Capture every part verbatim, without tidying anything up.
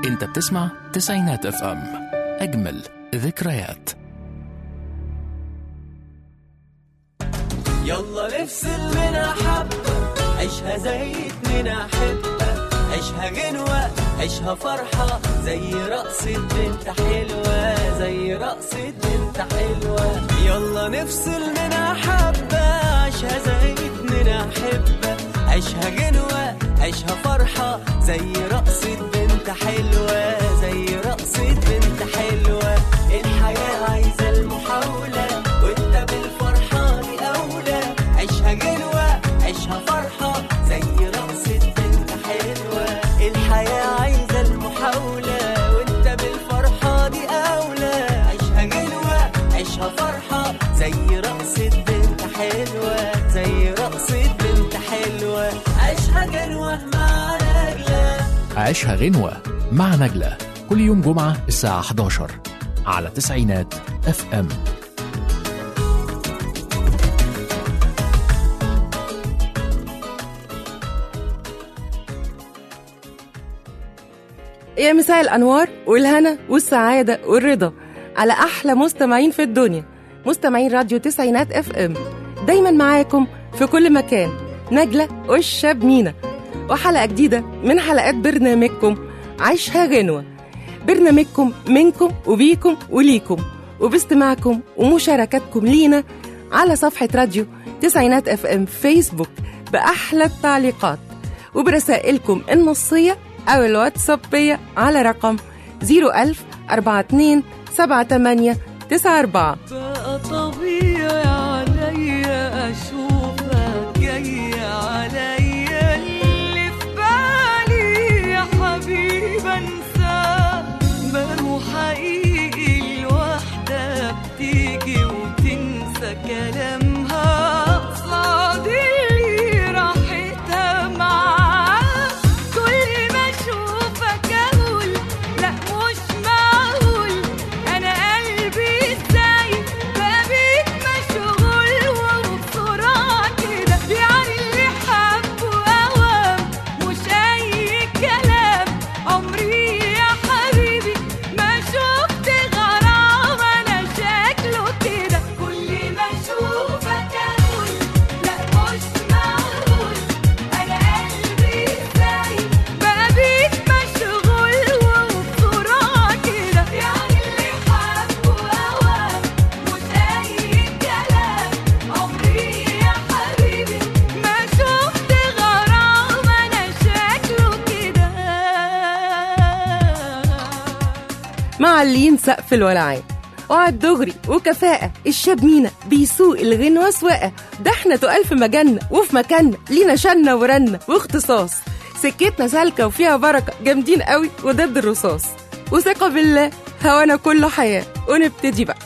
انت بتسمع تسعينات اف ام، اجمل ذكريات. يلا نفصل منها حبة، عيشها زي اتنين أحبة، عيشها غنوة، عيشها فرحة، زي رقصة بنت حلوة، زي رقصة بنت حلوة. يلا نفصل منها حبة، عيشها زي اتنين أحبة، عيشها غنوة، عيشها فرحة، زي رقصة بنت حلوة، زي رقصة بنت حلوة. الحياة عايزة المحاولة، وانت بالفرحة دي أولى، عيشها غنوة، عيشها فرحة، زي رقصة بنت حلوة. الحياة عايزة المحاولة، وانت بالفرحة دي أولى، عيشها غنوة، عيشها فرحة، زي رقصة بنت حلوة، زي رقصة بنت حلوة. عيشها غنوة مع نجلة. عيشها غنوة مع نجلة كل يوم جمعة الساعة إحدى عشر على تسعينات اف ام. يا مساء الأنوار والهنا والسعادة والرضا على أحلى مستمعين في الدنيا، مستمعين راديو تسعينات اف ام. دايما معاكم في كل مكان نجلة والشاب مينا، وحلقة جديدة من حلقات برنامجكم عيشها غنوة، برنامجكم منكم وبيكم وليكم، وباستماعكم ومشاركتكم لينا على صفحة راديو تسعينات اف ام فيسبوك بأحلى التعليقات، وبرسائلكم النصية أو الواتسابية على رقم صفر ألف أربعة اتنين سبعة تمانية تسعة أربعة. بقى طبيعي عليا أشوفك جاي عليا، اللي في بالي يا حبيب أنساه، بقى حقيقي الوحدة بتيجي وتنسى كلامها، قصاد اللي راحتها معاك. كل ما أشوفك أقول لا مش معقول، أنا قلبي إزاي بقى بيك مشغول، وبسرعة كده يعني اللي حبه أوام، مش أي كلام. عمري يا حبيبي ما شفت غرام أنا شكله كده. كل ما أشوفك أقول لا مش معقول، أنا قلبي إزاي بقى بيك مشغول، وبسرعة كده يعني اللي حبه أوام، مش أي كلام. عمري يا حبيبي ما شفت غرام أنا شكله كده. معلين سقف الولعان وعد دغري وكفاءة، الشاب مينا بيسوق الغنوة سواقة، ده احنا تقال في مجالنا وفي مكاننا، لينا شنة ورنة واختصاص، سكتنا سالكة وفيها بركة، جامدين قوي وضد الرصاص، وثقة بالله هوانا كله حياة. ونبتدي بقى.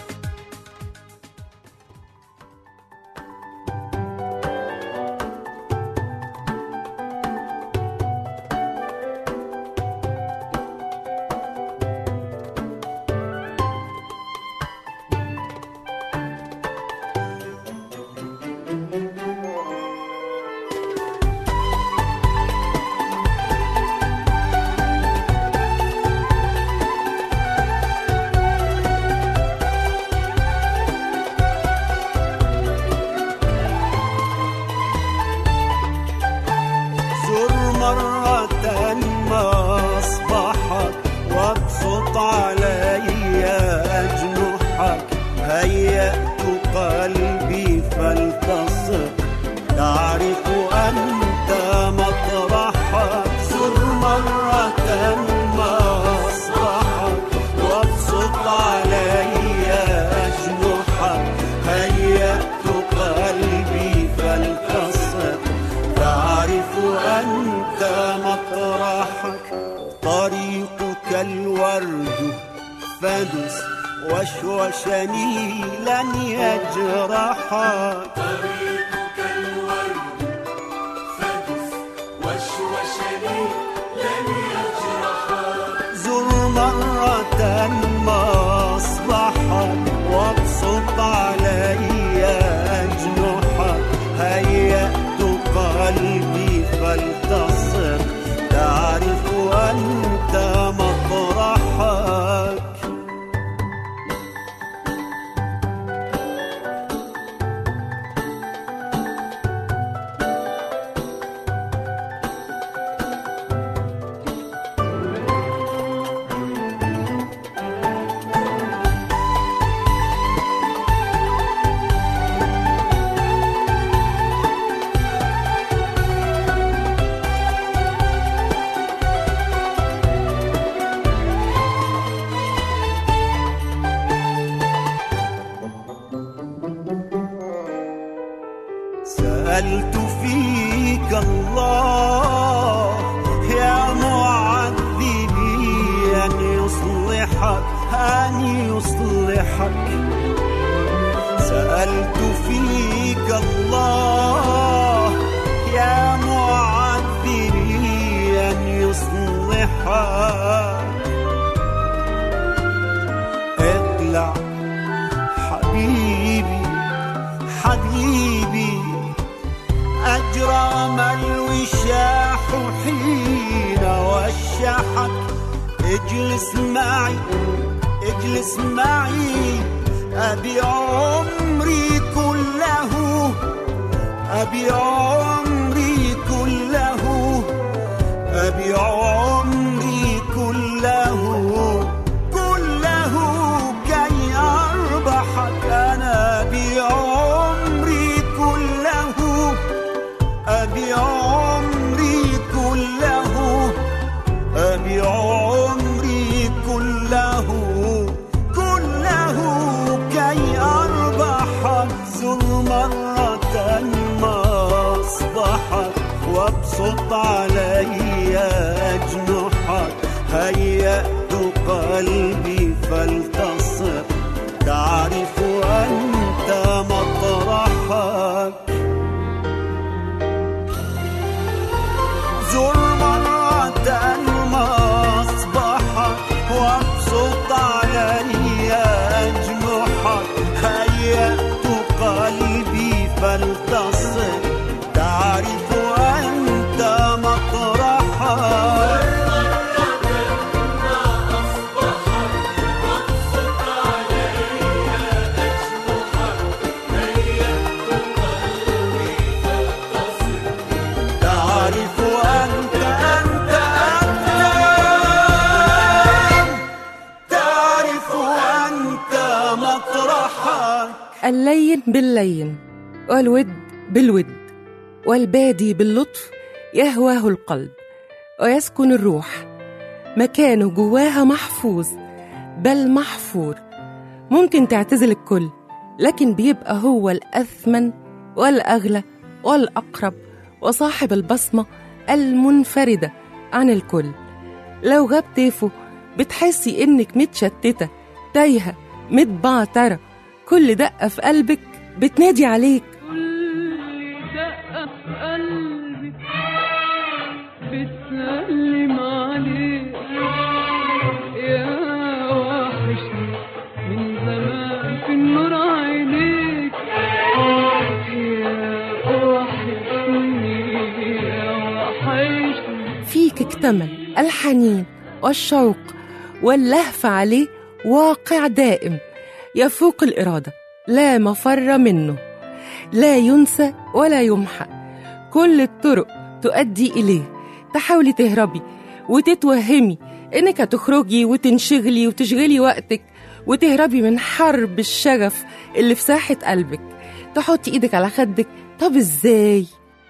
زر مرة ما أصبحك، وابسط علي أجنحك، هيأت قلبي فلتصق، تعرف أنت مطرحك. زر مرة ما أصبحك، وابسط علي أجنحك، هيأت قلبي فلتصق، تعرف أنت مطرحك. طريقك الورد فدس، وشوشني لن يجرحك. طريقك الورد فدس، وشوشني لن يجرحك. زر مرة ما أصبحك، وابسط علي أجنحك، هيأت قلبي فلتصق، تعرف أنت مطرحك. أضحك سألت فيك الله يا معذري أن يصلحك. اطلع حبيبي حبيبي أجرام الوشاح حين وشحك. اجلس معي اجلس معي أبي عمري كله أبي عمري كله أبي عمري كله كله كي أربحك. أنا أبي عمري كله أبي عمري كله أبي عمري كله كله كي أربحك. زر مرة ما أصبحك وابسط علي أجنحك. هيأت قلبي فلتصر تعرف أنت مطرحك. زر مرة ما أصبحك وابسط علي أجنحك. هيأت قلبي فلتصل تعرف أنت مطرحك. اللين باللين والود بالود والبادي باللطف يهواه القلب ويسكن الروح. مكانه جواها محفوظ بل محفور. ممكن تعتزل الكل لكن بيبقى هو الأثمن والأغلى والأقرب وصاحب البصمة المنفردة عن الكل. لو غاب طيفه بتحسي إنك متشتتة تايهة متبعترة. كل دقة في قلبك بتنادي عليك. كل دقة في قلبي بتسلم عليك يا وحشني من زمان في النور عينيك يا وحشني يا وحشني. فيك اكتمل الحنين والشوق واللهفة عليه واقع دائم يفوق الإرادة لا مفر منه. لا ينسى ولا يمحى. كل الطرق تؤدي إليه. تحاولي تهربي وتتوهمي إنك هتخرجي وتنشغلي وتشغلي وقتك وتهربي من حرب الشغف اللي في ساحة قلبك. تحطي إيدك على خدك. طب إزاي؟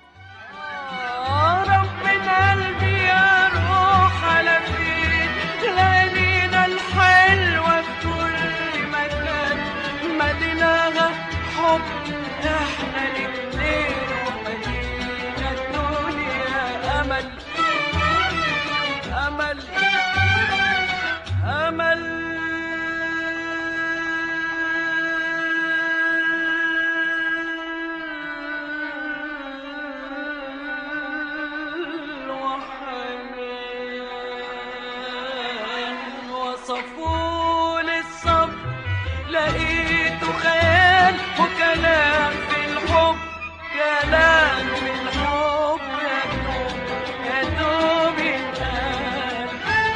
وصفوا للصبر لقيته خيال وكلام في الحب. كلام في الحب يا دوب يتقال.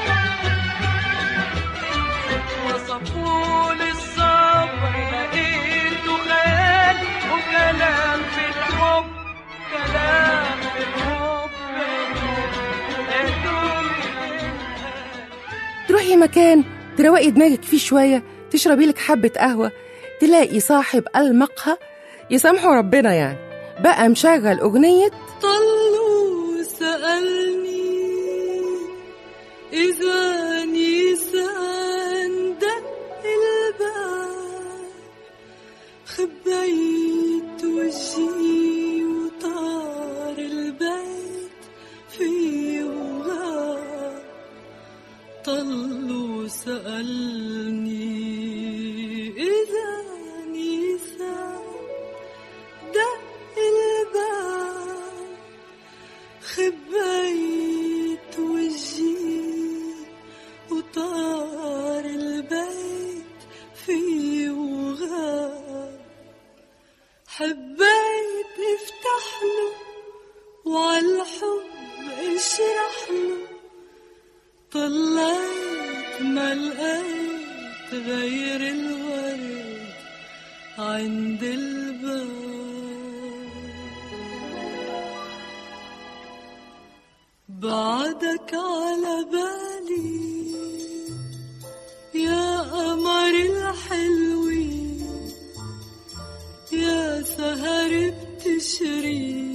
وصفوا للصبر لقيته خيال وكلام في الحب. كلام في الحب يا دوب يتقال. تروحي مكان تروقي دماغك فيه شوية، تشربي لك حبة قهوة، تلاقي صاحب المقهى يسامحه ربنا يعني بقى مشغل أغنية طلوا سألني إذا نيسان دق الباب خبيت وجهي وطار البيت في وغاب. طلوا سألني طلعت ما لقيت غير الورد عند الباب. بعدك على بالي يا قمر الحلوين، يا سهر بتشري،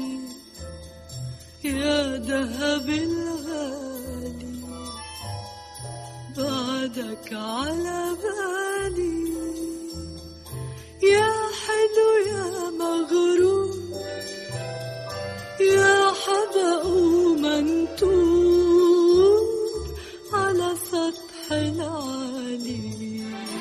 يا دهب الغالي. بعدك على بالي يا حلو يا مغرور، يا حبق ومنتور على سطح العالي.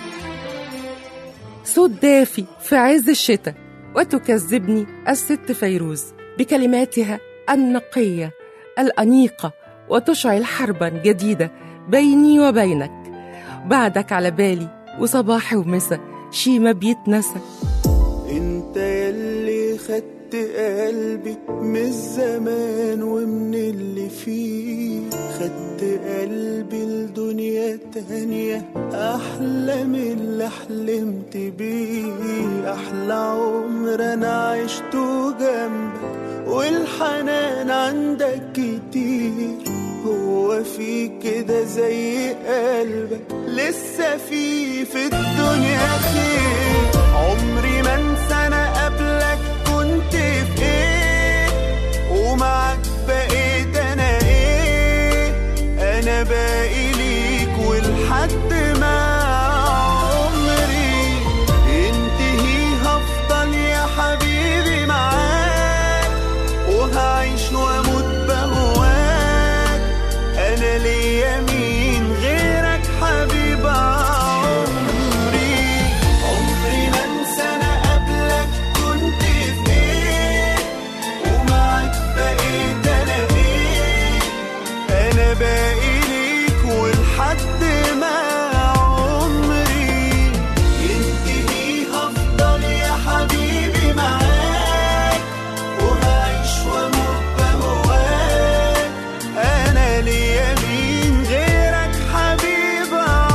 صوت دافي في عز الشتاء، وتكذبني الست فيروز بكلماتها النقية الأنيقة، وتشعل حربا جديدة بيني وبينك. بعدك على بالي وصباحي ومسا شي ما بيتنسى. انت يلي خدت قلبي من الزمان ومن اللي فيه، خدت قلبي لدنيا تانية أحلى من اللي حلمت بيه. أحلى عمر أنا عشته جنبك والحنان عندك كتير. هو في كده زي قلبك لسه في في الدنيا خير. عمري ما انسى انا قبلك كنت في ايه، ومعك بقيت انا ايه. انا باقي ليك ولحد ما عمري ينتهي هفضل يا حبيبي معاك، وهعيش واموت بهواك. انا ليا مين غيرك حبيب عمري. عمري ما انسى انا قبلك كنت في ايه، ومعك بقيت انا ايه. انا باقي ليك ولحد ما عمري ينتهي هفضل يا حبيبي معاك، وهعيش واموت بهواك. انا ليا مين غيرك حبيب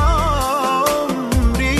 عمري.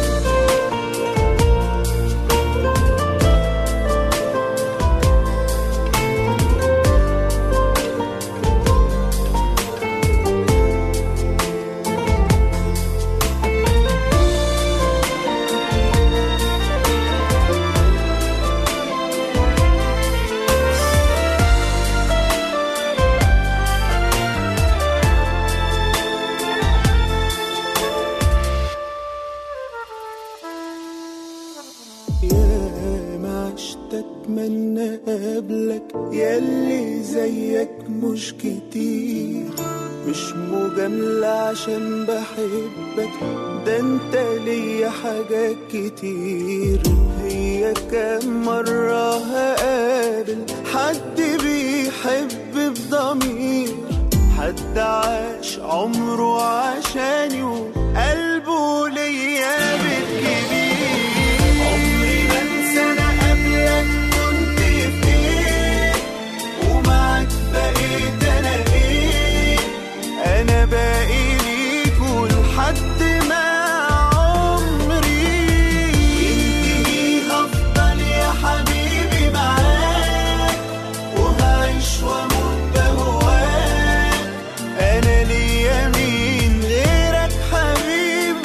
يا ما عشت اتمنى قبلك ياللي زيك مش كتير. مش مجاملة عشان بحبك، ده انت ليا حاجات كتير. هي كام مرة هقابل حد بيحب بضمير، حد عاش عمره عشاني وقلبه ليا بالكبير. عمري ما انسى انا قبلك كنت في ايه، ومعك بقيت انا ايه. انا باقي ليك ولحد ما عمري ينتهي هفضل يا حبيبي معاك، وهعيش واموت بهواك. انا ليا مين غيرك حبيب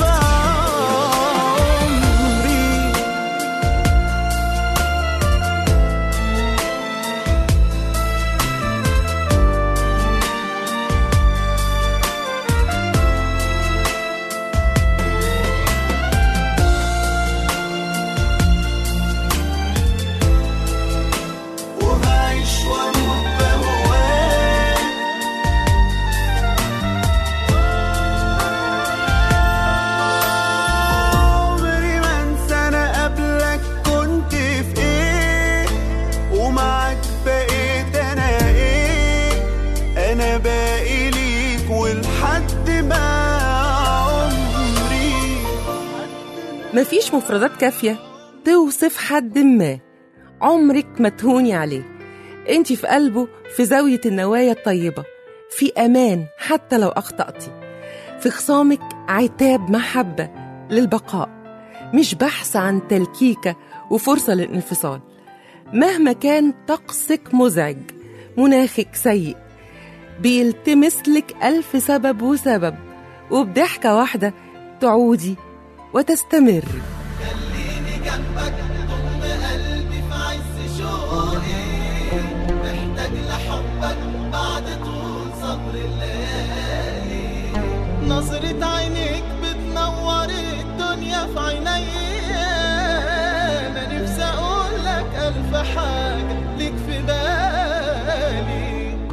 عمري. وهعيش واموت بهواك. عمري ما انسى انا قبلك كنت في ايه، ومعك بقيت انا ايه. انا باقي ليك ولحد ما عمري. مفيش مفردات كافية توصف حد ما عمرك ما تهوني عليه. انتي في قلبه في زاوية النوايا الطيبة، في أمان حتى لو أخطأتي، في خصامك عتاب محبة للبقاء، مش بحث عن تلكيكة وفرصة للانفصال. مهما كان طقسك مزعج، مناخك سيء، بيلتمس لك ألف سبب وسبب، وبضحكة واحدة تعودي وتستمر. خليني جنبك ضم قلبي في عز شوقي، محتاج لحبك بعد طول صبر الليالي. نظرة عينيك بتنور الدنيا في عينيا، انا نفسي اقول لك الف حاجة ليك في بالي.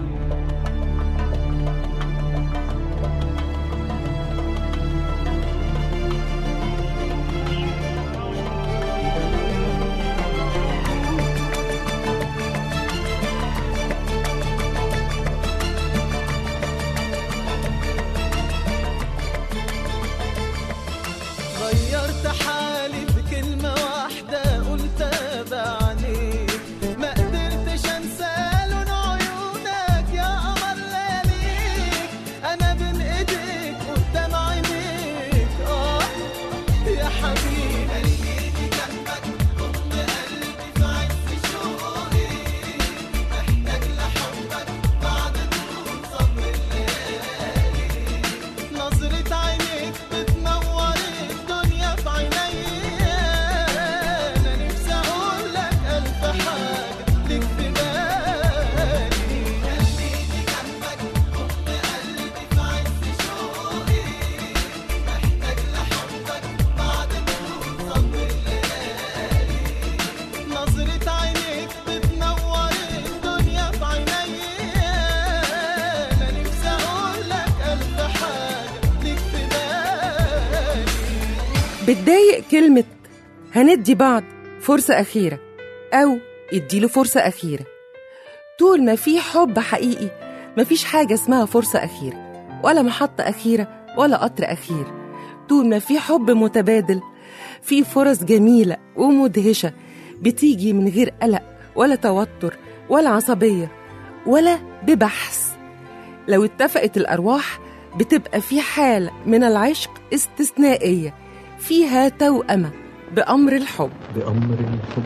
غيرت حالي في كلمة واحدة قلتها بعينيك، ما قدرتش انسى لون عيونك يا قمر لياليك. انا بين ايديك قدام عينيك اه يا حبيبي. خليني جنبك ضم قلبي في عز شوقي، محتاج لحبك بعد طول صبر الليالي. نظرة عينيك بتنور الدنيا في عينيا، انا نفسي اقول لك الف حاجة ليك في بالي. خليني جنبك ضم قلبي في عز شوقي، محتاج لحبك بعد طول صبر الليالي. نظرة عينيك بتنور الدنيا في عينيا، انا نفسي اقول لك الف حاجة ليك في بالي. بتضايق كلمة هندي بعض فرصة أخيرة أو اديله فرصة أخيرة. طول ما في حب حقيقي مفيش حاجة اسمها فرصة أخيرة ولا محطة أخيرة ولا قطر أخير. طول ما في حب متبادل في فرص جميلة ومدهشة بتيجي من غير قلق ولا توتر ولا عصبية ولا ببحث. لو اتفقت الأرواح بتبقى في حالة من العشق استثنائية فيها توأمة بأمر الحب. بأمر الحب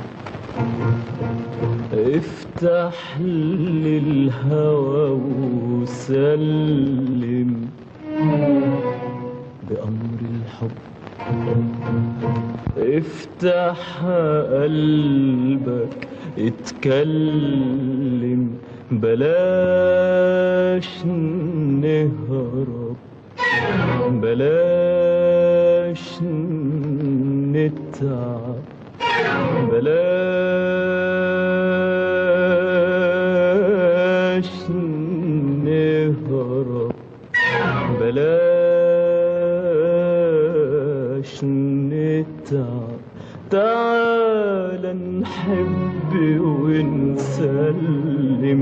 افتح للهوى وسلم. بأمر الحب افتح قلبك اتكلم، بلاش نهرب، بلاش نتعب، بلاش نهرب، بلاش نتعب. تعال نحب ونسلم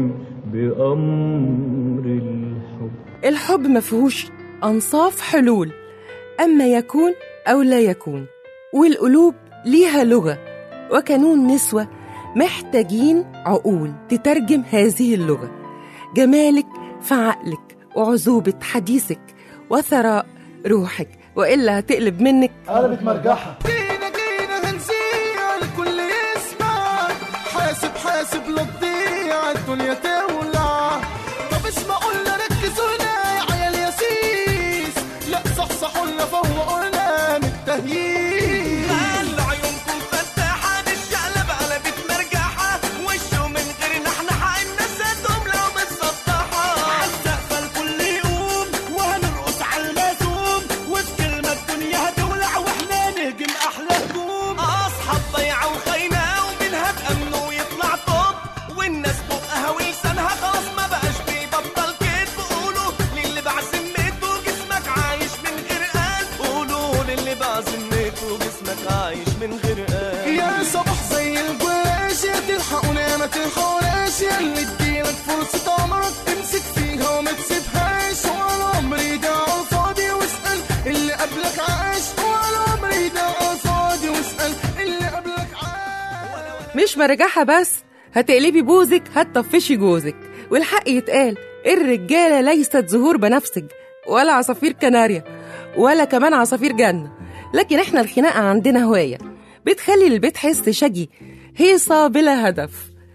بأمر الحب. الحب مفهوش أنصاف حلول، أما يكون أو لا يكون، والقلوب ليها لغة وكانون نسوة محتاجين عقول تترجم هذه اللغة. جمالك في عقلك وعذوبة حديثك وثراء روحك، وإلا هتقلب منك قلبت مرجحة. جينا جينا هنسيع الكل يسمع، حاسب حاسب لا تضيع الدنيا تولع. طب اسمع قلنا ركزوا لنا يا عيال يا سيس، لا صحصحوا لنا فوقونا من التهييس. خلوا عيونكم فتاحة نشقلب قلبت مرجحة، وشه من غير نحنحة الناس هتقوم لو متسطحة. عالسقف الكل يقوم وهنرقص عالمزوم، وفي كلمة الدنيا هتولع واحنا نهجم أحلى هجوم. أصحاب ضيعة وخاينة ومنها تأمنوا ويطلع طب، والناس بقها ولسانها خلاص ما بقاش بيبطل كدب. قولوا للي بعزمته جسمك عايش من غير قلب، قولوا للي بعزمته جسمك عايش من غير قلب. يا صباح زي الجلاش يا تلحقونا يا ما تلحقوناش، يا اللي اديلك فرصة عمرك تمسك فيها وما تسيبهاش. ولا عمري ده على الفاضي واسأل اللي قبلك عاش، ولا عمري ده على الفاضي واسأل اللي قبلك عاش. مش مرجحة بس، هتقلبي بوزك هتطفشي جوزك. والحق يتقال، الرجالة ليست زهور بنفسج ولا عصافير كناريا ولا كمان عصافير جنة، لكن احنا الخناقة عندنا هواية بتخلي البيت حس شجي، هيصة بلا هدف.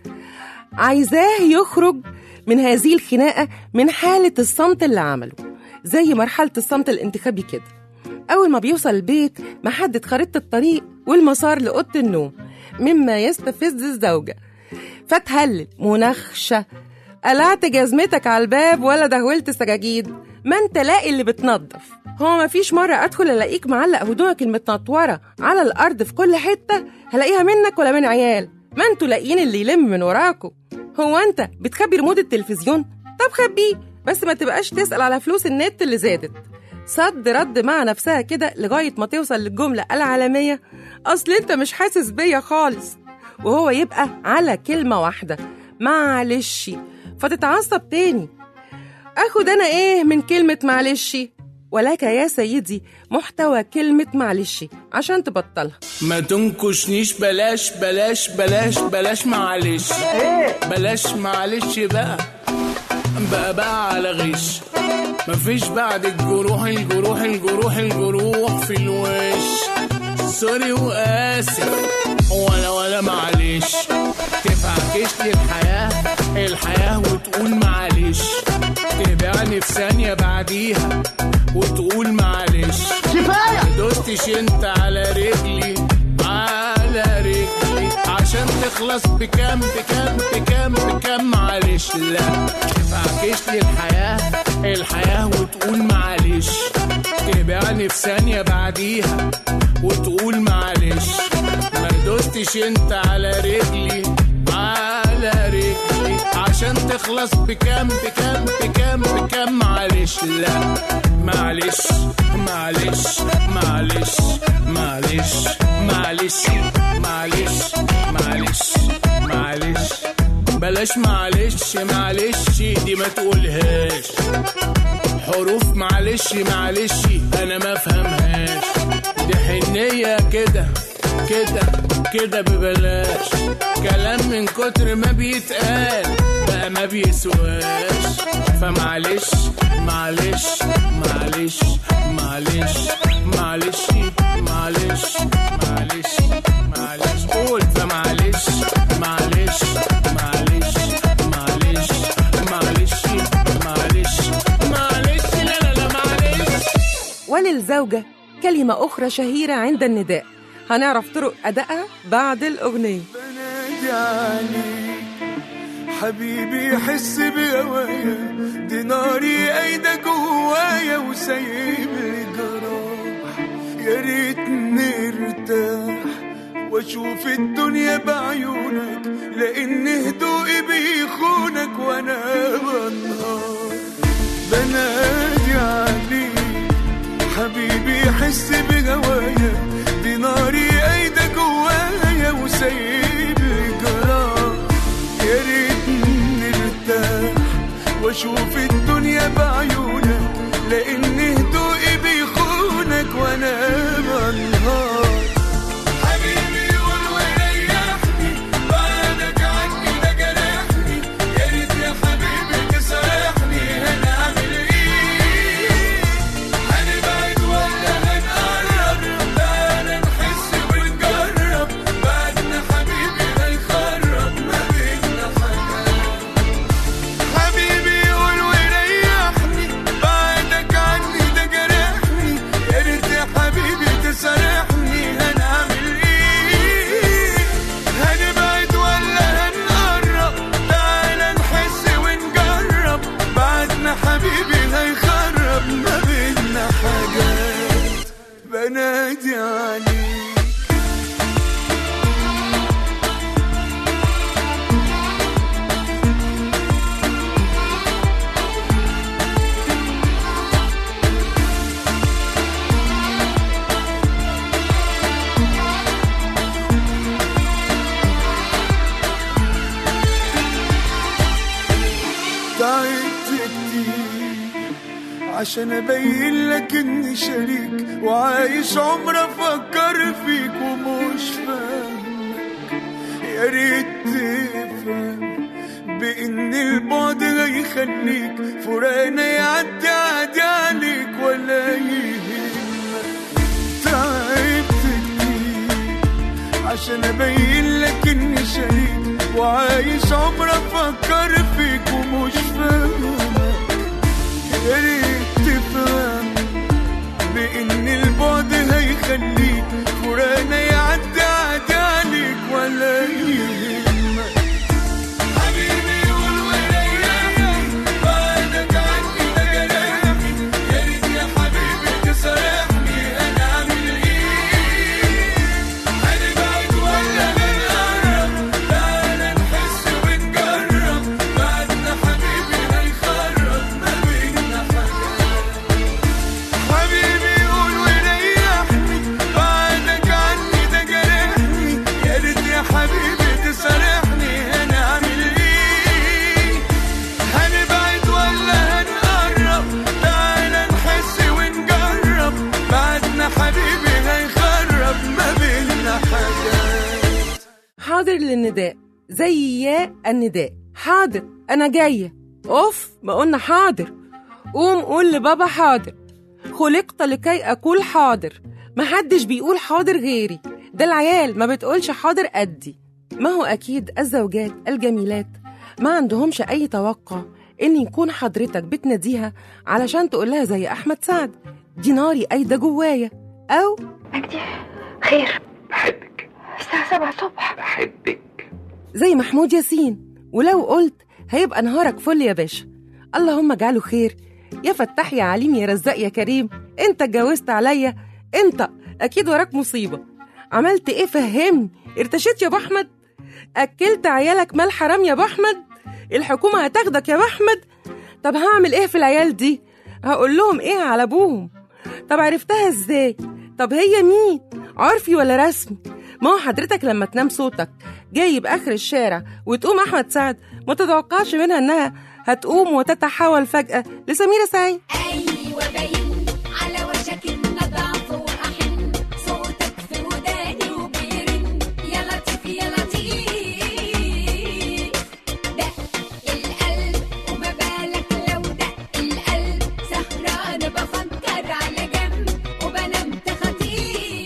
عايزاه يخرج من هذه الخناقة من حالة الصمت اللي عمله، زي مرحلة الصمت الانتخابي كده. أول ما بيوصل البيت محدد خريطة الطريق والمسار لأوضة النوم، مما يستفز الزوجة، فتهلل منخشة، قلعت جزمتك على الباب ولا دهولت السجاجيد؟ ما انت لاقي اللي بتنظف. هو ما فيش مرة أدخل ألاقيك معلق هدومك المتنطورة على الأرض في كل حتة، هلاقيها منك ولا من عيال؟ ما انتوا لاقيين اللي يلم من وراكوا. هو انت بتخبي ريموت التلفزيون؟ طب خبيه، بس ما تبقاش تسأل على فلوس النت اللي زادت. صد رد مع نفسها كده لغاية ما توصل للجملة العالمية: أصل انت مش حاسس بيا خالص. وهو يبقى على كلمة واحدة: معلش، فتتعصب تاني. أخد أنا إيه من كلمة معلش؟ ولك يا سيدي محتوى كلمة معلش عشان تبطلها. ما تنكشنيش، بلاش بلاش بلاش بلاش معلش، بلاش معلش بقى بقى بقى على غش. مفيش بعد الجروح الجروح الجروح الجروح في الوش. سوري وآسف ولا ولا معلش. تفعكش لي الحياة الحياة وتقول معلش، تبعني في ثانية بعديها وتقول معلش. كفاية دوستش انت على رجلي على رجلي عشان تخلص بكام بكام بكام بكام معلش. لا تفعكش لي الحياة الحياة وتقول معلش، تبعني في ثانية بعديها وتقول معلش. ما دوستش انت على رجلي على رجلي عشان تخلص بكام بكام بكام بكام معلش. لا معلش معلش معلش معلش معلش معلش معلش معلش بلاش معلش معلش دي ما تقولهاش. حروف معلش معلش انا ما فهمهاش. دي حنية كده كده كده ببلاش. كلام من كتر ما بيتقال بقى ما بيسواش. فمعلش معلش معلش معلش معلش معلش معلش معلش قول. فمعلش معلش معلش معلش معلش معلش معلش لا لا لا معلش. وللزوجة كلمة أخرى شهيرة عند النداء، هنعرف طرق أدائها بعد الأغنية. بنادي عليك حبيبي حس بهوايا، دي ناري قايدة جوايا وسايب لي جراح. يا ريت نرتاح واشوف الدنيا بعيونك، لان هدوئي بيخونك وانا بنهار. بنادي عليك حبيبي حس بهوايا، دي ناري قايدة جوايا وسايب لي جراح. يا ريت نرتاح واشوف الدنيا بعيونك، لان هدوئي بيخونك وانا بنهار. حبيبي قول وريحني بعدك عني ده جرحني. يا ريت يا حبيبي تسامحني، هنعمل ايه؟ هنبعد ولا هنقرب؟ تعالى نحس ونجرب، بعدنا حبيبي هيخرب ما بينا حاجات. حبيبي قول وريحني بعدك عني ده جرحني. يا ريت يا حبيبي تسامحني، هنعمل ايه؟ هنبعد ولا هنقرب؟ تعالى نحس ونجرب، بعدنا حبيبي هيخرب ما بينا حاجات. بنادي عليك تعبت كتير عشان ابين لك اني شريك، وعايش عمر افكر فيك ومش فاهمك. يا ريت تفهم بإن البعد هيخليك فراقنا يعدي عادي عليك ولا يهمك. تعبت كتير عشان أبين لك إني شريك وعايش عمر أفكر فيك ومش فاهمك. يا ريت تفهم بإن البعد هيخليك فراقنا يعدي عادي عليك ولا يهمك. حاضر للنداء زي يا النداء. حاضر أنا جاية. أوف ما قلنا حاضر. قوم قول لبابا حاضر. خلقت لكي أقول حاضر. محدش بيقول حاضر غيري. ده العيال ما بتقولش حاضر قدي. ما هو أكيد الزوجات الجميلات ما عندهمش أي توقع إن يكون حضرتك بتناديها علشان تقولها زي أحمد سعد دي ناري أيدة جوايا، أو مجدي خير بحبك الساعة سبعة الصبح بحبك زي محمود ياسين. ولو قلت هيبقى نهارك فل يا باشا. اللهم اجعله خير. يا فتاح يا عليم يا رزاق يا كريم. انت اتجوزت عليا انت، اكيد وراك مصيبة. عملت ايه فهمني؟ ارتشيت يا ابو احمد؟ اكلت عيالك مال حرام يا ابو احمد؟ الحكومة هتاخدك يا ابو احمد؟ طب هعمل ايه في العيال دي؟ هقول لهم ايه على ابوهم؟ طب عرفتها ازاي؟ طب هي مين؟ عرفي ولا رسمي؟ ما هو حضرتك لما تنام صوتك جايب اخر الشارع وتقوم احمد سعد ما تتوقعش منها انها هتقوم وتتحول فجأة لسميرة سعيد. ايوه باين على وشك ان ضعف واحن صوتك في وداني وبيرن يا لطيف يا لطيف دق القلب وما بالك لو دق القلب سهرانة بفكر على جنب وبنام تخطيف.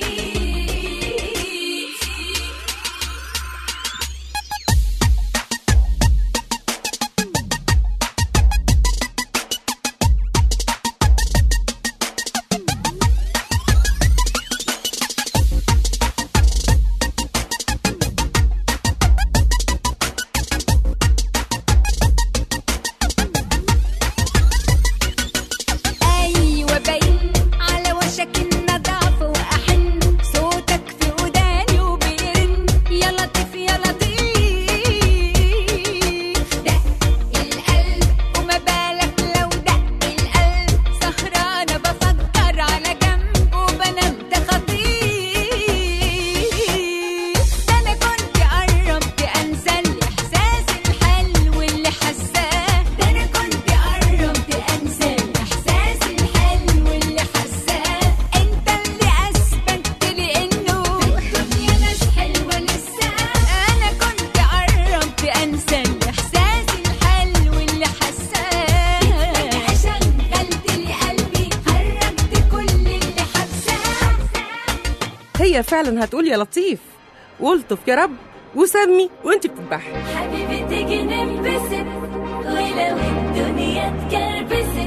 هي فعلا هتقول يا لطيف والطف يا رب وسمي وانت بتذبحي. حبيبي تيجي ننبسط ولو الدنيا اتكربست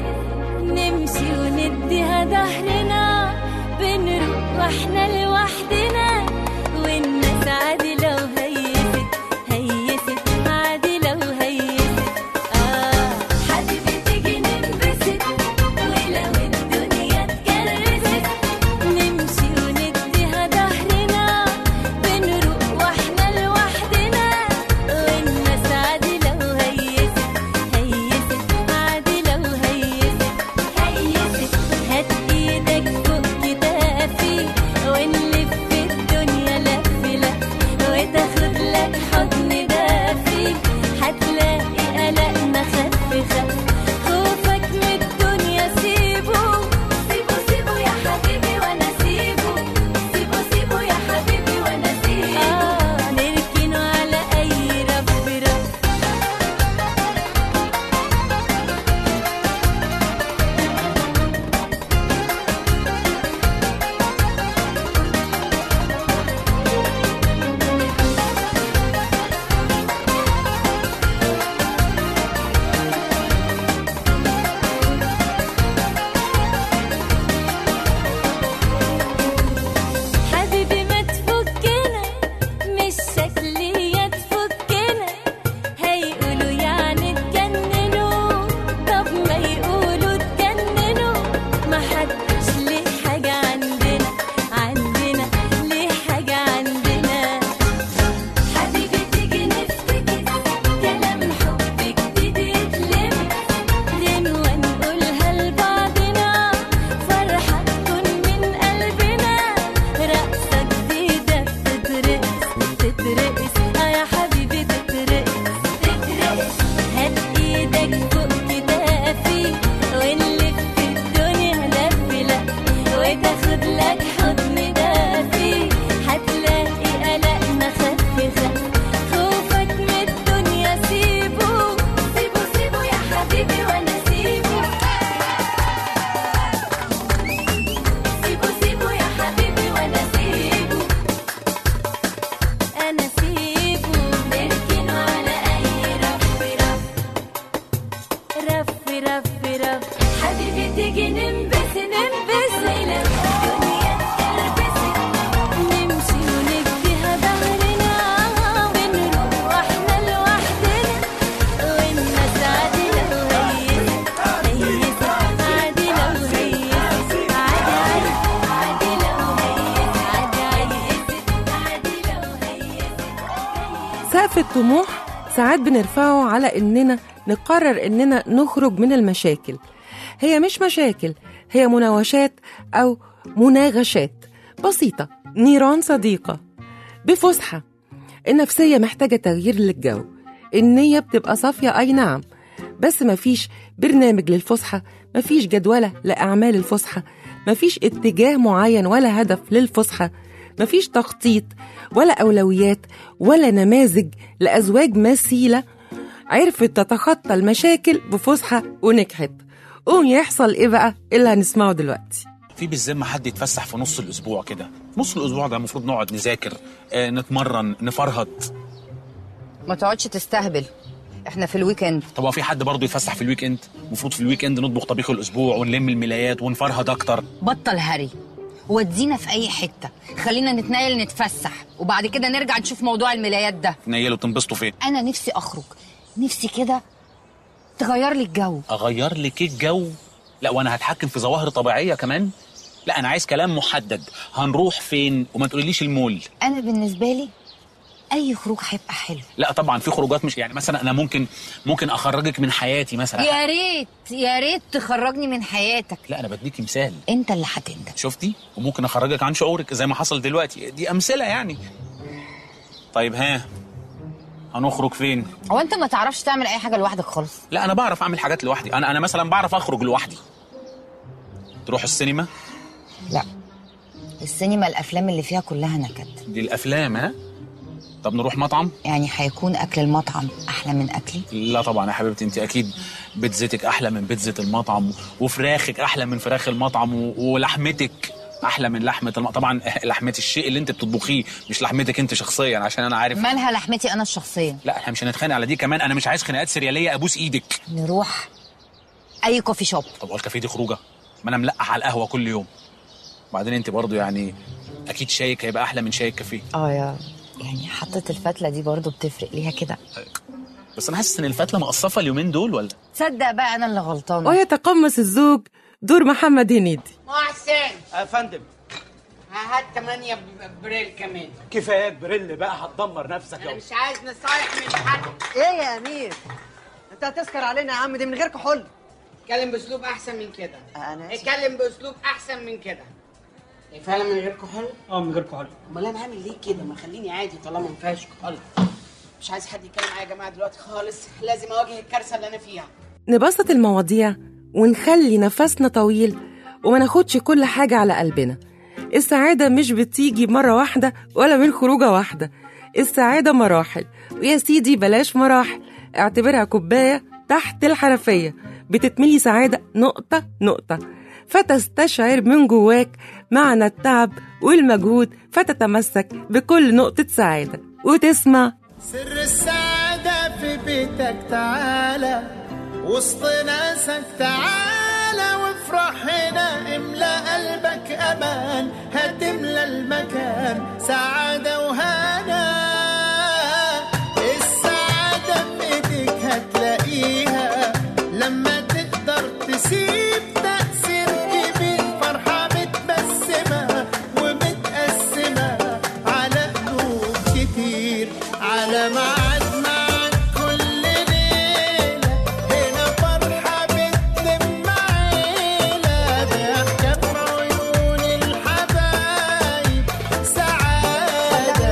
نمشي ونديها ظهرنا بنروح واحنا لوحدنا والناس عادي لو هيست هيست عادي لو هيست. اه حبيبي تيجي ننبسط ولو الدنيا اتكربست نمشي ونديها ظهرنا بنروح واحنا لوحدنا والناس عادي لو هيست هيست عادي لو هيست هيست. هات ايدك فوق كتافي ونلف تيجي ننبس ننبس ليلة الدنيا تلبس نمشي ونديها ظهرنا ونروح احنا لوحدنا والناس عادلة وهيست هيست عادلة وهيست عادي عادلة وهيست عادي عادلة وهيست. سقف الطموح ساعات بنرفعه على إننا نقرر إننا نخرج من المشاكل. هي مش مشاكل، هي مناوشات أو مناغشات بسيطة، نيران صديقة بفسحة. النفسية محتاجة تغيير للجو، النية بتبقى صافية أي نعم، بس مفيش برنامج للفسحة، مفيش جدولة لأعمال الفسحة، مفيش اتجاه معين ولا هدف للفسحة، مفيش تخطيط ولا أولويات ولا نماذج لأزواج مثيلة عرفت تتخطى المشاكل بفسحة ونجحت. قوم يحصل إيه بقى اللي هنسمعه دلوقتي؟ في بالذمة حد يتفسح في نص الأسبوع كده؟ نص الأسبوع ده المفروض نقعد نذاكر، آه، نتمرن، نفرهط. ما تقعدش تستهبل، احنا في الويكند. طب هو في حد برضه يتفسح في الويكند؟ المفروض في الويكند نطبخ طبيخ الأسبوع ونلم الملايات ونفرهط أكتر. بطل هري، ودينا في أي حتة، خلينا نتنايل نتفسح وبعد كده نرجع نشوف موضوع الملايات ده. تنيلوا تنبسطوا فين؟ أنا نفسي أخرج، نفسي كده تغير لي الجو. أغير لك الجو؟ لا، وأنا هتحكم في ظواهر طبيعية كمان؟ لا، أنا عايز كلام محدد. هنروح فين؟ وما تقوليليش المول. أنا بالنسبة لي أي خروج هيبقى حلو. لا طبعا في خروجات، مش يعني مثلا أنا ممكن ممكن أخرجك من حياتي مثلا. يا ريت يا ريت تخرجني من حياتك. لا أنا بديكي مثال. أنت اللي هتندم. شفتي؟ وممكن أخرجك عن شعورك زي ما حصل دلوقتي. دي أمثلة يعني. طيب ها، هنخرج فين؟ هو أنت ما تعرفش تعمل أي حاجة لوحدك خالص؟ لا أنا بعرف أعمل حاجات لوحدي. أنا أنا مثلا بعرف أخرج لوحدي. تروح السينما؟ لا، السينما الأفلام اللي فيها كلها نكد. دي الأفلام ها؟ طب نروح مطعم؟ يعني هيكون أكل المطعم أحلى من أكلي؟ لا طبعا يا حبيبتي، أنت أكيد بيتزتك أحلى من بيتزة المطعم، وفراخك أحلى من فراخ المطعم، ولحمتك أحلى من لحمة المطعم. طبعا لحمة الشيء اللي أنت بتطبخيه، مش لحمتك أنت شخصيا، عشان أنا عارف. مالها لحمتي أنا الشخصية؟ لا احنا مش هنتخانق على دي كمان. أنا مش عايز خناقات سريالية. أبوس إيدك. نروح أي كوفي شوب. طب هو الكافيه دي خروجة؟ ما أنا ملقح على القهوة كل يوم. وبعدين أنت برضو يعني أكيد شايك هيبقى أحلى من شاي الكافيه. اه يا يعني حطة الفتلة دي برضو بتفرق ليها كده. بس أنا حاسس إن الفتلة مقصفة اليومين دول ولا؟ تصدق بقى أنا اللي غلطانة. ويتقمص الزوج دور محمد هنيدي. محسن يا فندم، هات تمانية بريل كمان. كفاية بريل بقى، هتدمر نفسك. انا مش عايز نصايح من حد. ايه يا امير، انت هتسكر علينا يا عم؟ دي من غير كحول. اتكلم باسلوب احسن من كده. انا اتكلم باسلوب احسن من كده. هي فعلا من غير كحول؟ اه من غير كحول. امال انا عامل ليه كده؟ ما خليني عادي طالما ما فيهاش كحول. مش عايز حد يتكلم معايا يا جماعه دلوقتي خالص، لازم اواجه الكارثه اللي انا فيها. نبسط المواضيع ونخلي نفسنا طويل وما ناخدش كل حاجة على قلبنا. السعادة مش بتيجي مرة واحدة ولا من خروجة واحدة، السعادة مراحل. ويا سيدي بلاش مراحل، اعتبرها كوباية تحت الحنفية بتتملي سعادة نقطة نقطة، فتستشعر من جواك معنى التعب والمجهود، فتتمسك بكل نقطة سعادة وتسمع سر السعادة في بيتك. تعالى وسط ناسك، تعالى وافرح هنا، املأ قلبك أمان، هتملى المكان سعادة وهنا. السعادة في ايديك هتلاقيها لما تقدر تسيب تأثير كبير. فرحة متبسمة ومتقسمة على قلوب كتير، على ميعاد معاك كل ليلة. هنا فرحة بتلم عيلة، ضحكة في عيون الحبايب، سعادة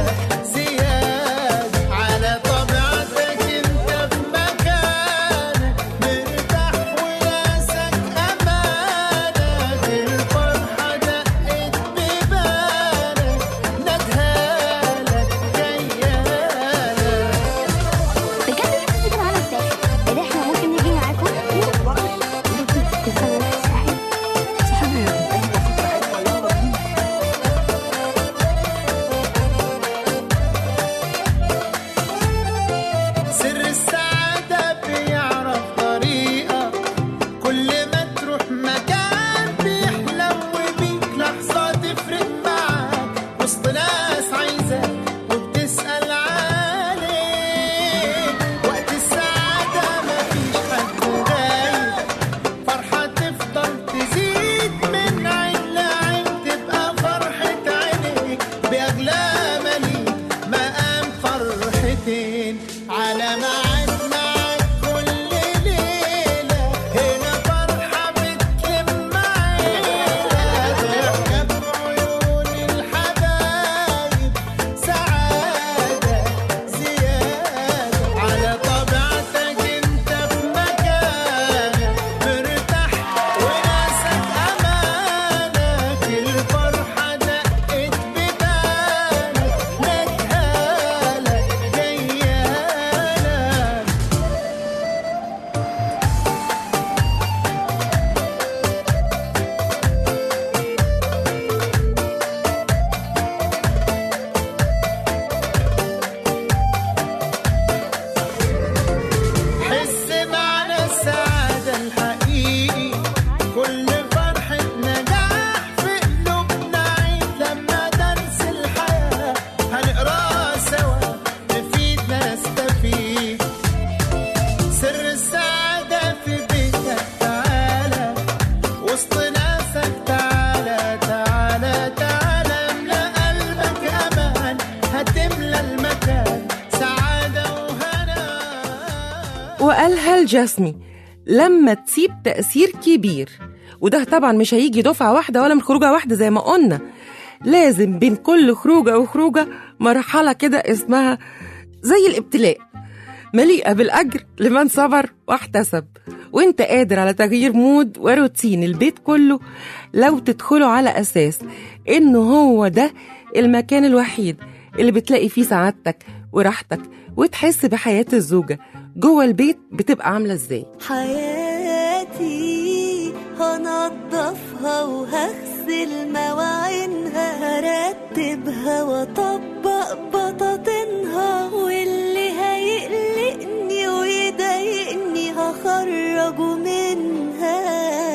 الجسمي لما تسيب تأثير كبير، وده طبعا مش هيجي دفعة واحدة ولا من خروجة واحدة زي ما قلنا، لازم بين كل خروجة وخروجة مرحلة كده اسمها زي الابتلاء، مليئة بالأجر لمن صبر واحتسب. وانت قادر على تغيير مود وروتين البيت كله لو تدخله على أساس إنه هو ده المكان الوحيد اللي بتلاقي فيه سعادتك وراحتك، وتحس بحياة الزوجة جوه البيت بتبقى عاملة ازاي. حياتي هنضفها وهغسل مواعينها، هرتبها واطبق بطاطينها، واللي هيقلقني ويضايقني هخرجه منها.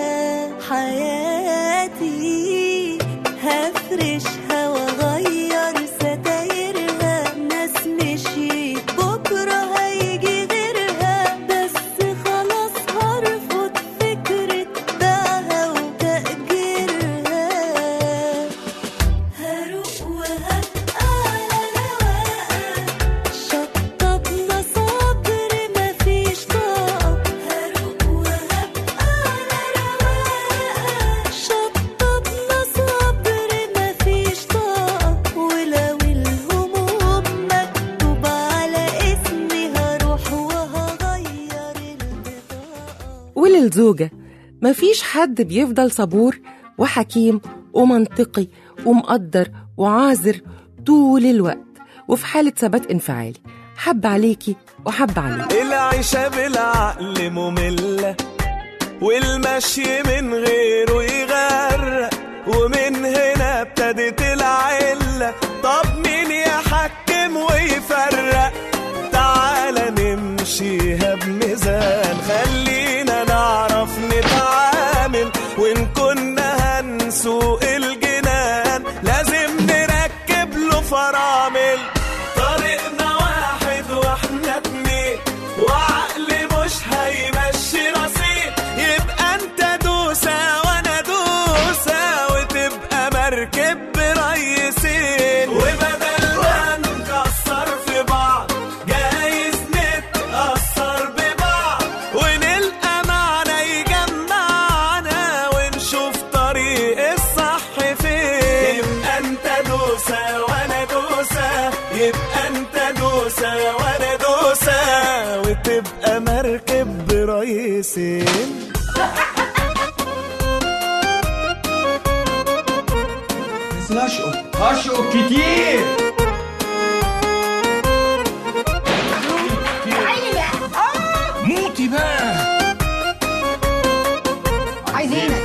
حياتي هفرشها واغير ستايرها، ناس مشيت بكره هيجي غيرها، بس خلاص هرفض فكرة بيعها وتأجيرها. هروق وهبقى على رواقة، شطبنا صبر مفيش طاقة. هروق وهبقى على رواقة، شطبنا صبر مفيش طاقة. ولو الهموم مكتوب على اسمي هروح وهغير البطاقة. وللزوجة مفيش حد بيفضل صبور وحكيم ومنطقي ومقدر وعاذر طول الوقت وفي حالة ثبات انفعالي، حب عليكي وحب عليكي. العيشة بالعقل مملة، والمشي من غيره يغرق، ومن هنا ابتدت العلة. طب مين يحكم ويفرق؟ تعالى نمشيها بميزان، خلينا نعرف نتعامل، وإن كنا هنسوق الجنان لازم نركب له فرامل. طريقنا واحد واحنا اتنين، وعقل مش هيمشي رصيد، يبقى انت دوسة وانا دوسة، وتبقى مركب بريسين. وبدل ما نكسر في بعض جايز نتأثر ببعض، ونلقى معنى يجمعنا، ونشوف طريق الصح فين. يبقى انت دوسة وانا دوسة، يبقى انت دوسة وانا دوسة، وتبقى مركب بريسين. نشقق هشقق كتير. موتي بقى عايزينك.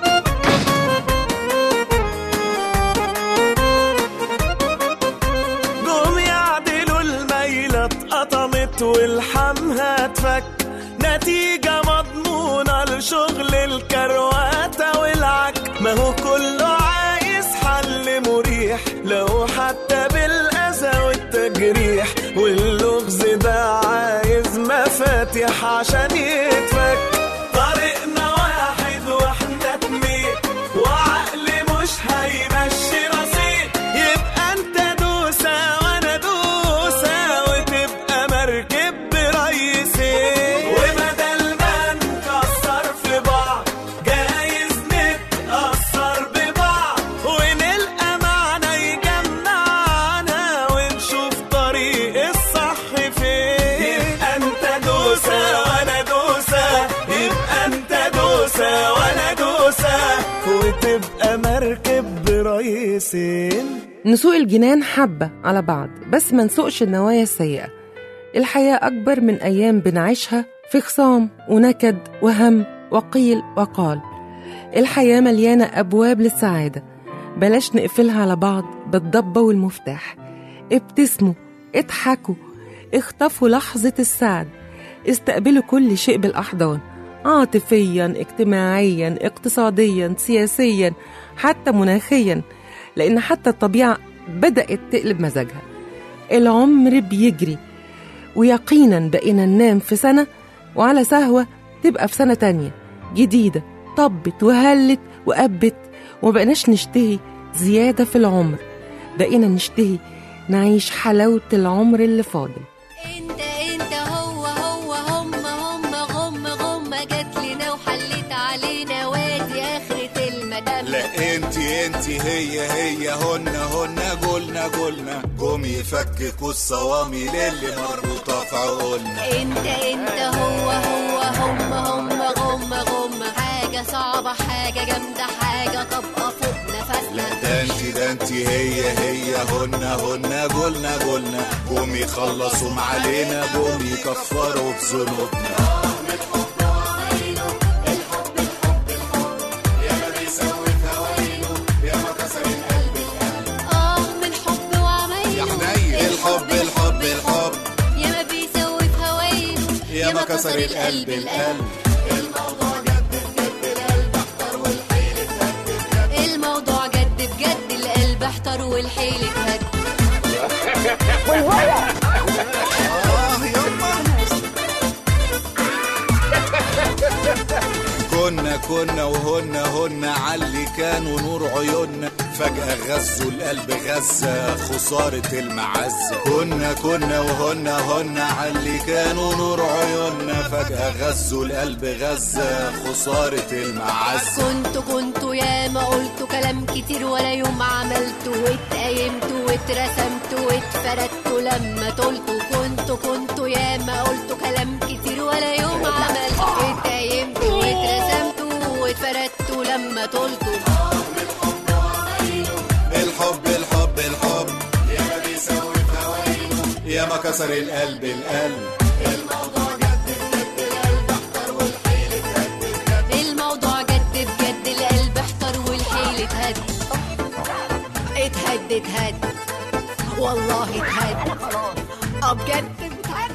قوم يعدلوا الميلة اتقطمت والحمها اتفك، نتيجة مضمونة لشغل الكرواتة والعك. ما هو كله عايز حل مريح، لو حتى بالأذى والتجريح، واللغز ده عايز مفاتيح عشان يتفك. طريقنا واحد واحنا اتنين، وعقل مش هيمشي رصيد، يبقى انت دوسة وانا دوسة، وتبقى مركب بريسين. وبدل ما نكسر في بعض جايز نتأثر ببعض، ونلقى معنى يجمعنا، ونشوف طريق الصح فين. يبقى انت دوسة وانا دوسة، يبقى انت دوسة وانا دوسة، وتبقى مركب بريسين. نسوق الجنان حبة على بعض، بس ما نسوقش النوايا السيئة. الحياة أكبر من أيام بنعيشها في خصام ونكد وهم وقيل وقال. الحياة مليانة أبواب للسعادة، بلاش نقفلها على بعض بالضبة والمفتاح. ابتسموا، اضحكوا، اخطفوا لحظة السعد، استقبلوا كل شيء بالأحضان، عاطفيا، اجتماعيا، اقتصاديا، سياسيا، حتى مناخيا، لأن حتى الطبيعة بدأت تقلب مزاجها. العمر بيجري، ويقينا بقينا ننام في سنة وعلى سهوة تبقى في سنة تانية جديدة، طبت وهلت وقبت، ومبقناش نشتهي زيادة في العمر، بقينا نشتهي نعيش حلاوة العمر اللي فاضل. انت انت هو هو هم هم لا انتي انتي هي هي هن هن قلنا قلنا قوم يفككوا الصواميل اللي مربوطة في عقولنا. انت انت هو هو هم هم غم غم حاجة صعبة حاجة جامدة حاجة طبقة فوق نفسنا. لا ده انتي ده انتي هي هي هن هن قلنا قلنا قوم يخلصوا معالينا قوم يكفروا بذنوبنا. ما كسر القلب القلب. الموضوع جد بجد القلب احتر والحيل اتهد. الموضوع جد بجد القلب احتر والحيل اتهد. اه يما كنا كنا وهن هن علي كانوا نور عيوننا فجأة غزوا القلب غزة خسارة المعزة. كنا كنا وهن هن علي كانوا نور عيوننا فجأة غزوا القلب غزة خسارة المعزة. كنت كنت يا ما قلت كلام كتير ولا يوم عملته واتقيمت واترسمت واتفردت لما طلت. كنت كنت يا ما قلت كلام كتير ولا يوم عملته واتقيمت واترسمت واتفردت لما طلت. الحب الحب الحب يا ما بيسوي فوايده يا ما كسر القلب القلب. الموضوع جد بجد القلب احتر والحيل اتهد. الموضوع جد بجد القلب احتر والحيل اتهد. اتهد اتهد والله اتهد بجد اتهد.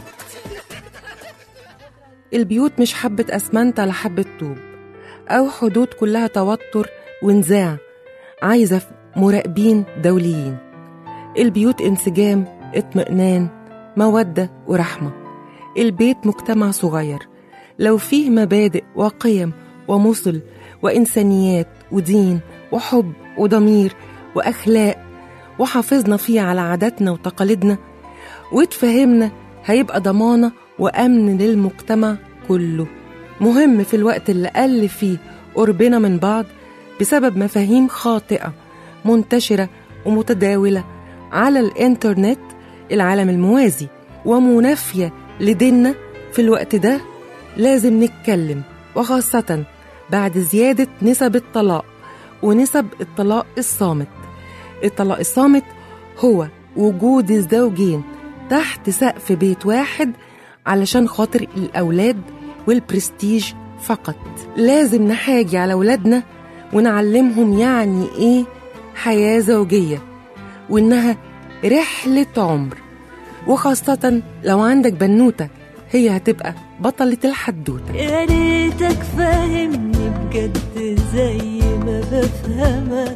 البيوت مش حبة أسمنت على حبة طوب أو حدود كلها توتر ونزاع عايزة مراقبين دوليين. البيوت انسجام اطمئنان مودة ورحمة. البيت مجتمع صغير لو فيه مبادئ وقيم ومثل وإنسانيات ودين وحب وضمير وأخلاق وحافظنا فيه على عاداتنا وتقاليدنا وتفهمنا هيبقى ضمانة وأمن للمجتمع كله. مهم في الوقت اللي قل فيه قربنا من بعض بسبب مفاهيم خاطئة منتشرة ومتداولة على الإنترنت العالم الموازي ومنافية لديننا. في الوقت ده لازم نتكلم وخاصة بعد زيادة نسب الطلاق ونسب الطلاق الصامت. الطلاق الصامت هو وجود الزوجين تحت سقف بيت واحد علشان خاطر الأولاد والبرستيج فقط. لازم نحاجي على أولادنا ونعلمهم يعني إيه حياة زوجية وإنها رحلة عمر، وخاصة لو عندك بنوتة هي هتبقى بطلة الحدوتة. يا ريتك فاهمني بجد زي ما بفهمك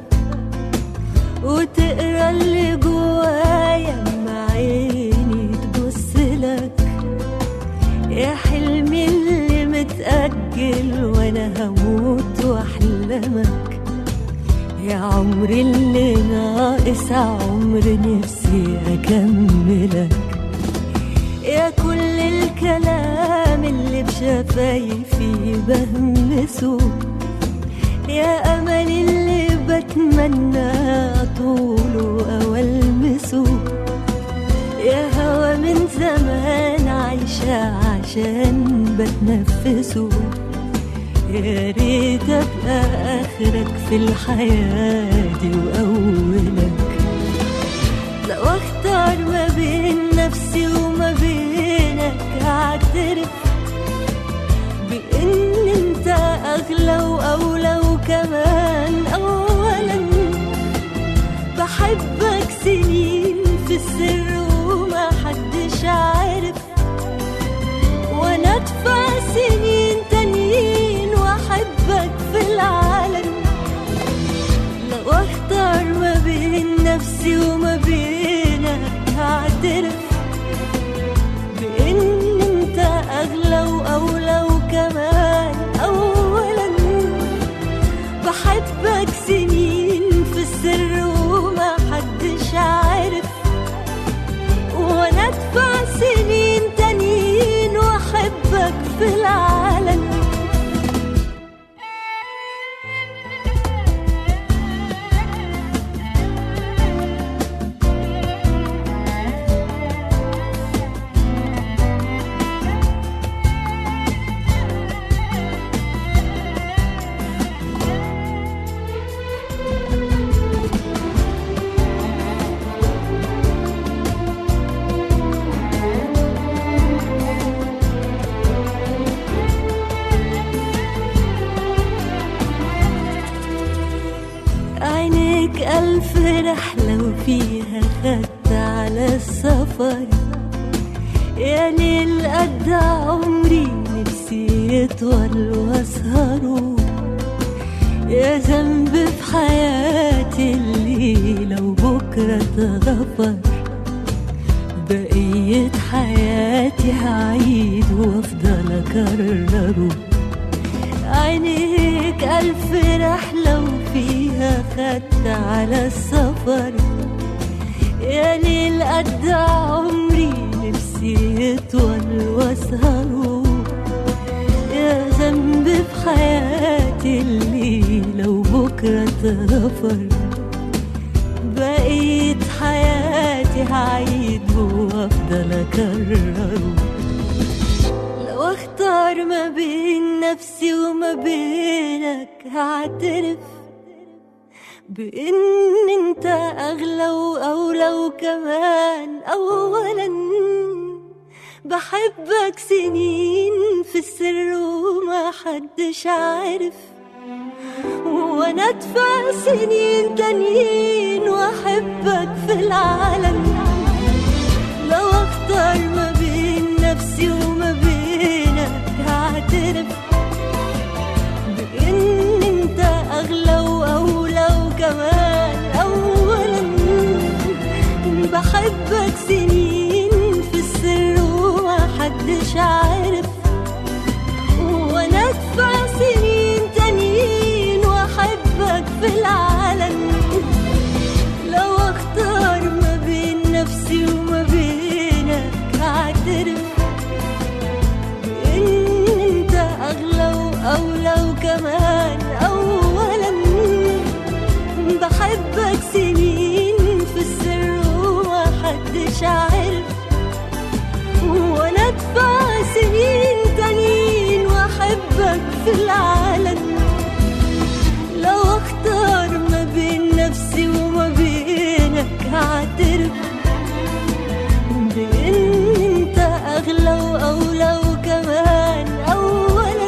وتقرا اللي جوايا مع عيني تبص لك. يا حلمي اللي متأجل وانا هموت واحلمك. يا عمري اللي ناقص عمر نفسي اكملك. يا كل الكلام اللي بشفايفي بهمسه. يا امل اللي بتمنى طوله او المسه. يا هوا من زمان عايشة عشان بتنفسه. يا ريت ابقى اخرك في الحياة دي واولك. لو اختار ما بين نفسي وما بينك هعترف بان انت اغلى واولى وكمان اولا بحبك سنين في السر وما حدش عارف. وانا ادفع سنين تانيين واحبك في العالم. لو اختار ما بين نفسي وما بينك هعترف بان انت اغلى واولى وكمان اولا بحبك سنين في السر وما حدش عارف. وانا ادفع سنين تانيين واحبك في العالم. عينيك ألف رحلة وفيها خدت على السفر، يا ليل قد عمري نفسي يطول واسهره، يا ذنب في حياتي اللي لو بكرة اتغفر، بقية حياتي هعيد وافضل اكرره. عينيك ألف رحلة وفيها خدت على السفر، يا ليل قد عمري نفسي يطول واسهره، يا ذنب في حياتي اللي لو بكرة اتغفر، بقيت حياتي هعيد وافضل اكرره. لو اختار ما بين نفسي وما بينك هعترف بان انت اغلى واولى، وكمان اولا بحبك سنين في السر وما حدش عارف، وانا ادفع سنين تانيين واحبك في العالم. لو اختار ما بين نفسي وما بينك هعترف بان انت اغلى واولى، وكمان اولا بحبك سنين في السر وما حدش عارف، وانا ادفع سنين تانيين واحبك في العالم. لو اختار ما بين نفسي وما بينك هعترف بان انت اغلى واولى، وكمان اولا بحبك سنين في السر وما حدش عارف، وانا ادفع سنين تانيين واحبك في العالم. لو اختار ما بين نفسي وما بينك هعترف بان انت اغلى واولى، وكمان اولا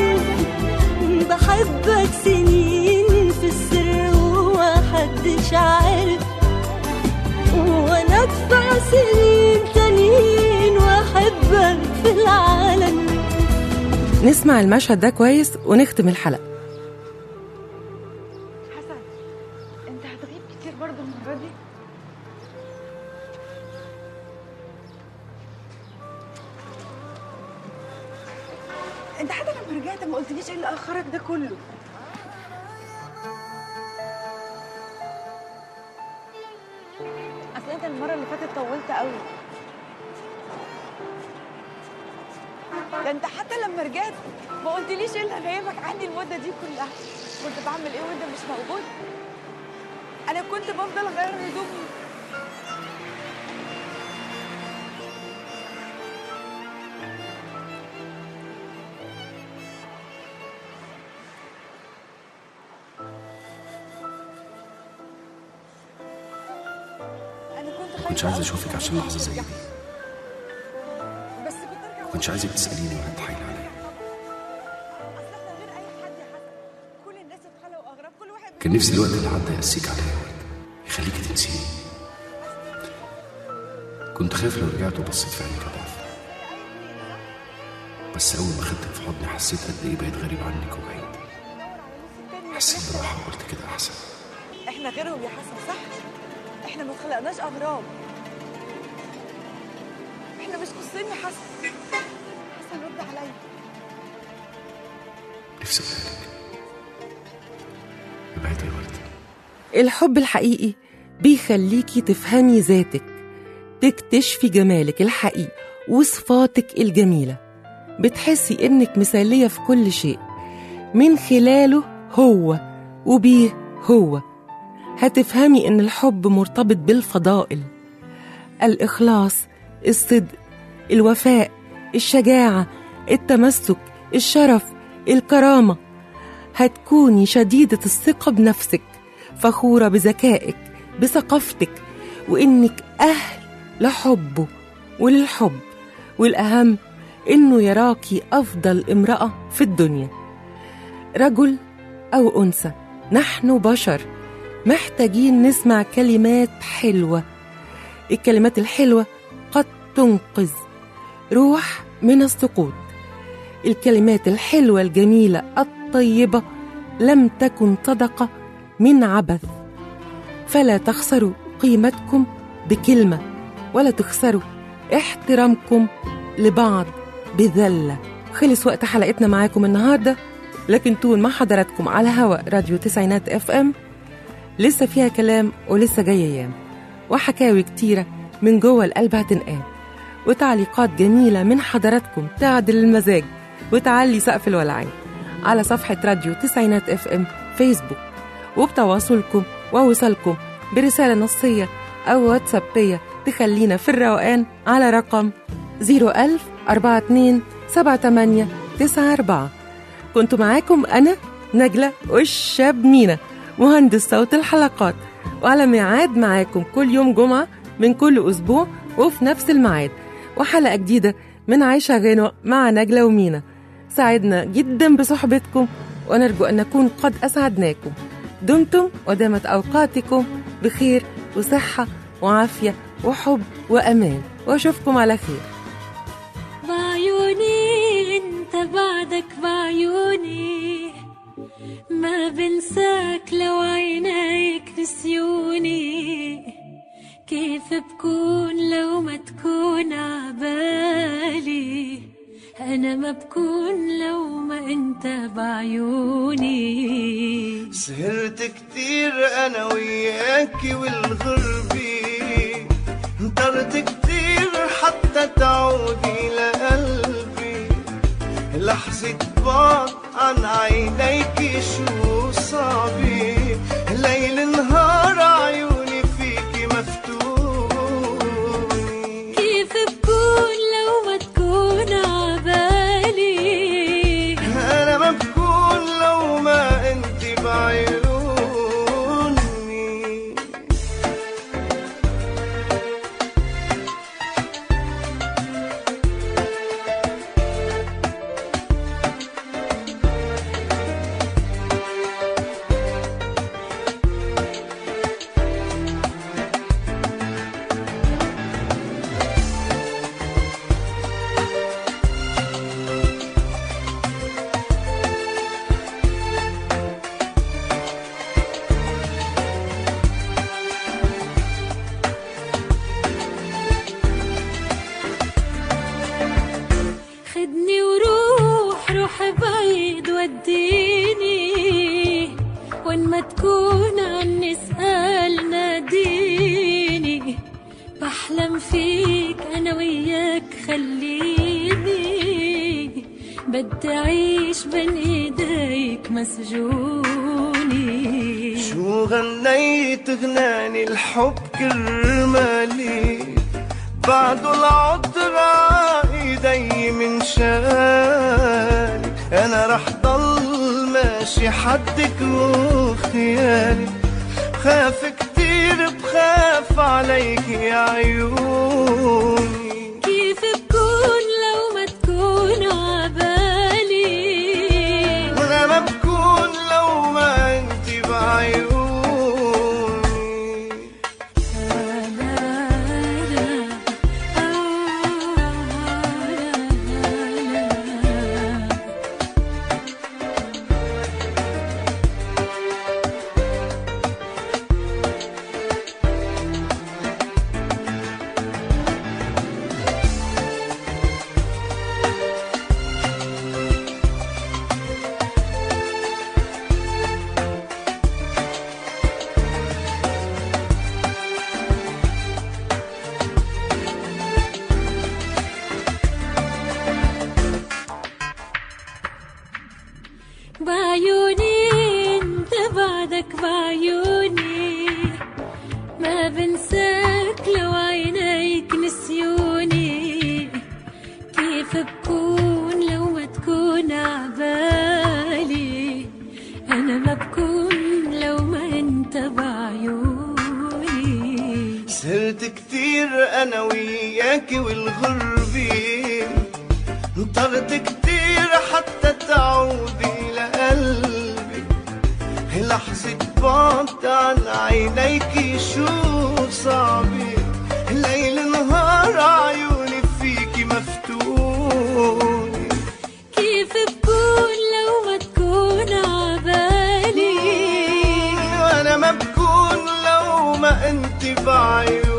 بحبك سنين في السر وما حدش عارف، وانا ادفع سنين تانيين واحبك في العالم. نسمع المشهد ده كويس ونختم الحلقة. حسن انت هتغيب كتير برضه المرة دي؟ انت حتى لما رجعت ما قلتليش ايه اللي اخرك ده كله. اصل انت المرة اللي فاتت طولت قوي، ده انت حتى لما رجعت ما قلتليش ايه اللي غايبك عني المده دي كلها. كنت بعمل ايه وانت مش موجود؟ انا كنت بفضل اغير هدومي. انا كنت كنتش عايزه اشوفك عشان لحظه زي دي، بس كنت ارجع كنتش عايزك تساليني ولا تحايلي عليا. كان نفسي الوقت اللي عدى يقسيك عليا يا ورد، يخليكي تنسيني. كنت خايف لو رجعت وبصيت في عينيك اضعف، بس اول ما خدتك في حضني حسيت قد ايه بقيت غريب عنك وبعيد. حسيت براحه وقلت كده احسن. احنا غيرهم يا حسن، صح؟ احنا ما اتخلقناش اغراب، احنا مش قصين يا حسن. حسن رد عليا. نفسي اقولك ابعدي يا ورد. الحب الحقيقي بيخليكي تفهمي ذاتك، تكتشفي جمالك الحقيقي وصفاتك الجميلة، بتحسي إنك مثالية في كل شيء من خلاله هو وبيه هو. هتفهمي إن الحب مرتبط بالفضائل، الإخلاص، الصدق، الوفاء، الشجاعة، التمسك، الشرف، الكرامة. هتكوني شديدة الثقة بنفسك، فخورة بذكائك، بثقافتك، وإنك أهل لحبه وللحب، والأهم إنه يراكي أفضل امرأة في الدنيا. رجل أو أنثى، نحن بشر محتاجين نسمع كلمات حلوة. الكلمات الحلوة قد تنقذ روح من السقوط. الكلمات الحلوة الجميلة الطيبة لم تكن صدقة من عبث. فلا تخسروا قيمتكم بكلمة، ولا تخسروا احترامكم لبعض بذلة. خلص وقت حلقتنا معاكم النهاردة، لكن طول ما حضراتكم على هواء راديو تسعينات اف ام لسه فيها كلام ولسه جاي ايام وحكاوي كتيرة من جوه القلب هتنقال، وتعليقات جميلة من حضراتكم تعدل المزاج وتعلي سقف الولعان على صفحة راديو تسعينات اف ام فيسبوك، وبتواصلكم ووصلكم برسالة نصية أو واتسابية تخلينا في الروقان على رقم صفر ألف أربعة اتنين سبعة تمانية تسعة أربعة. كنت معاكم أنا نجلة والشاب مينا مهندس صوت الحلقات، وعلى ميعاد معاكم كل يوم جمعة من كل أسبوع وفي نفس الميعاد، وحلقة جديدة من عايشة غنوة مع نجلة ومينا. سعدنا جدا بصحبتكم ونرجو أن نكون قد أسعدناكم. دمتم ودامت أوقاتكم بخير وصحة وعافية وحب وأمان، وأشوفكم على خير. بعيوني انت بعدك بعيوني، ما بنساك لو عينيك نسيوني. كيف بكون لو ما تكون عبالي، أنا ما بكون لو ما أنت بعيوني. سهرت كتير أنا وياكي والغربي، انطرت كتير حتى تعودي لقلبي. لحظة بعد عن عينيكي شو صعبي، ليل نهار عيوني فيكي مفتوني. كيف بكون لو ما تكون عبالي، أنا ما بكون لو ما أنت بعيوني. خدني وروح روح بعيد وديني، وين ما تكون عني اسأل ناديني. بحلم فيك أنا وياك خليني، بدي أعيش بين إيديك مسجوني. شو غنيت غناني الحب كرمالي، بعده العطرة ايدي من شالي. انا رح ضل ماشي حدك وخيالي، خاف كتير بخاف عليك يا عيوني. كيف بكون لو ما تكون عبالي، وانا ما بكون لو ما انت بعيوني. بعيوني انت بعدك بعيوني، ما بنساك لو عينيك نسيوني. كيف بكون لو ما تكون عبالي، انا ما بكون لو ما انت بعيوني. سهرت كتير انا وياكي والغربي، انطرت كتير حتى تعودي لقلبي. لحظة بعد عن عينيكي شو صعبة، ليل نهار عيوني فيكي مفتونة. كيف بكون لو ما تكون عبالي، وانا ما بكون لو ما انت بعيوني.